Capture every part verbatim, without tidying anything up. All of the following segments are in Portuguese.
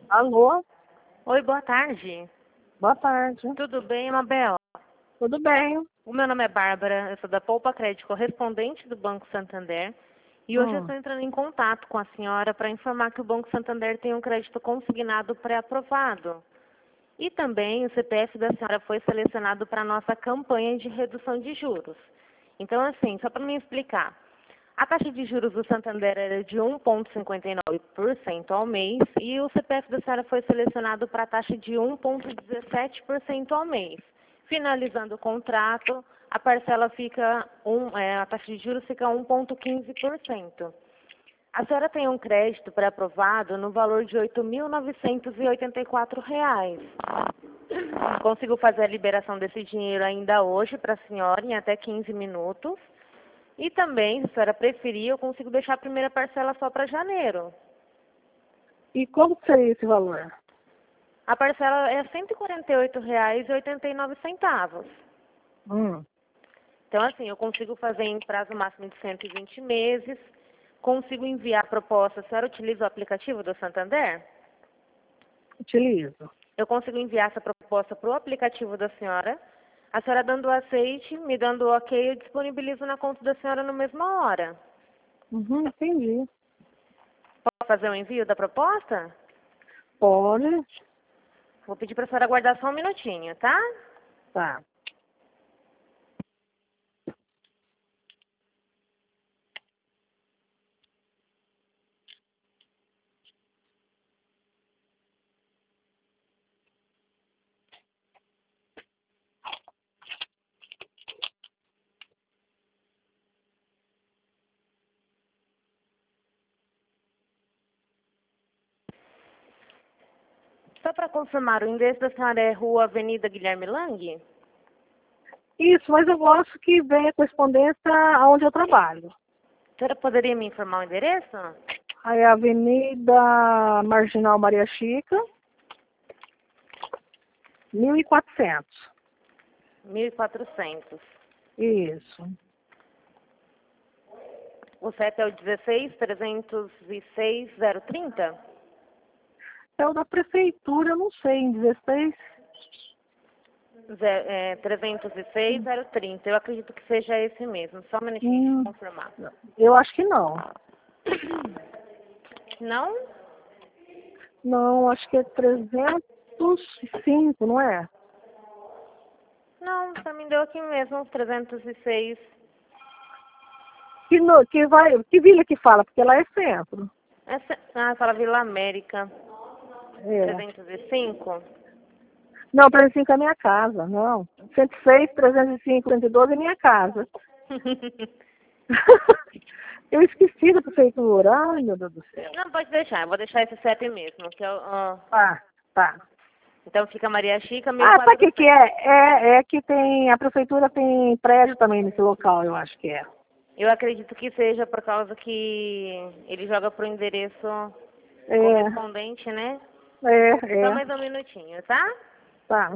Alô? Oi, boa tarde. Boa tarde. Tudo bem, Mabel? Tudo bem? O meu nome é Bárbara, eu sou da Poupa Crédito, correspondente do Banco Santander. E hoje eu Hum. estou entrando em contato com a senhora para informar que o Banco Santander tem um crédito consignado pré-aprovado. E também o C P F da senhora foi selecionado para a nossa campanha de redução de juros. Então, assim, só para me explicar. A taxa de juros do Santander era de um vírgula cinquenta e nove por cento ao mês e o C P F da senhora foi selecionado para a taxa de um vírgula dezessete por cento ao mês. Finalizando o contrato, a parcela fica, um, é, a taxa de juros fica um vírgula quinze por cento. A senhora tem um crédito pré-aprovado no valor de oito mil novecentos e oitenta e quatro reais. Consigo fazer a liberação desse dinheiro ainda hoje para a senhora em até quinze minutos. E também, se a senhora preferir, eu consigo deixar a primeira parcela só para janeiro. E como seria esse valor? A parcela é cento e quarenta e oito reais e oitenta e nove centavos. Hum. Então, assim, eu consigo fazer em prazo máximo de cento e vinte meses. Consigo enviar a proposta. A senhora utiliza o aplicativo do Santander? Utilizo. Eu consigo enviar essa proposta para o aplicativo da senhora. A senhora dando o aceite, me dando o ok, eu disponibilizo na conta da senhora na mesma hora. Uhum, entendi. Posso fazer o envio da proposta? Pode. Vou pedir para a senhora aguardar só um minutinho, tá? Tá. Só para confirmar, o endereço da senhora é Rua Avenida Guilherme Lang? Isso, mas eu gosto que venha correspondência aonde eu trabalho. A senhora poderia me informar o endereço? Aí é a Avenida Marginal Maria Chica, mil e quatrocentos. mil e quatrocentos. Isso. O C E P é o dezesseis, trezentos e seis, zero trinta? É o da prefeitura, eu não sei, em dezesseis. Ze- é, trezentos e seis, zero trinta. Eu acredito que seja esse mesmo. Só um minutinho, deixa eu Hum, confirmar. eu acho que não. Não? Não, acho que é trezentos e cinco, não é? Não, só me deu aqui mesmo, trezentos e seis. Que, no, que, vai, que vila que fala? Porque lá é centro. Essa, ah, fala Vila América. É. trezentos e cinco? Não, trezentos e cinco é minha casa, não. cento e seis, trezentos e cinco, cento e doze é minha casa. Eu esqueci da prefeitura. Ai, meu Deus do céu. Não, pode deixar. Eu vou deixar esse C E P mesmo. Que eu, ah, Tá, tá. então fica Maria Chica, Ah, sabe o que, que mil e quatrocentos. é? é? É que tem, a prefeitura tem prédio também nesse local, eu acho que é. Eu acredito que seja por causa que ele joga pro endereço É, correspondente, né? é, Só é. mais um minutinho, tá? Tá.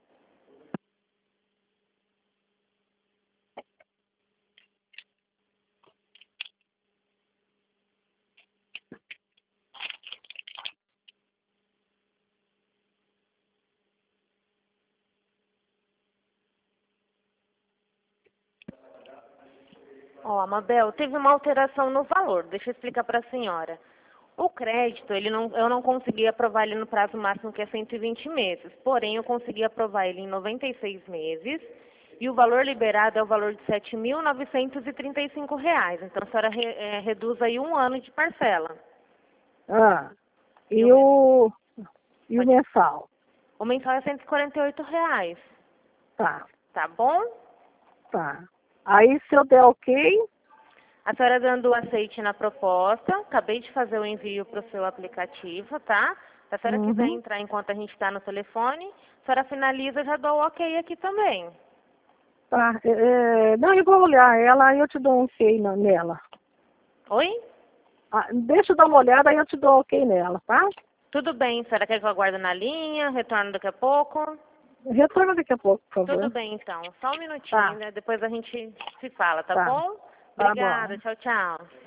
Ó, Amabel, teve uma alteração no valor. Deixa eu explicar para a senhora. O crédito, ele não, eu não consegui aprovar ele no prazo máximo, que é cento e vinte meses. Porém, eu consegui aprovar ele em noventa e seis meses. E o valor liberado é o valor de sete mil novecentos e trinta e cinco reais. Então, a senhora re, é, reduz aí um ano de parcela. Ah, E e o, men- o, e o pode- mensal? o mensal é cento e quarenta e oito reais. Tá, Tá bom? tá. Aí se eu der ok, A senhora dando o aceite na proposta, acabei de fazer o envio para o seu aplicativo, tá? Se a senhora quiser uhum, entrar enquanto a gente está no telefone, a senhora finaliza, já dou o ok aqui também. tá. É, é, não, eu vou olhar ela e eu te dou um ok na- nela. Oi? Ah, deixa eu dar uma olhada aí eu te dou ok nela, tá? Tudo bem, a senhora quer que eu aguarde na linha, retorno daqui a pouco? Retorna daqui a pouco, por Tudo favor. bem, então. Só um Tá, minutinho, né? Depois a gente se fala, tá tá. bom? Tá bom. Obrigada, tchau, tchau.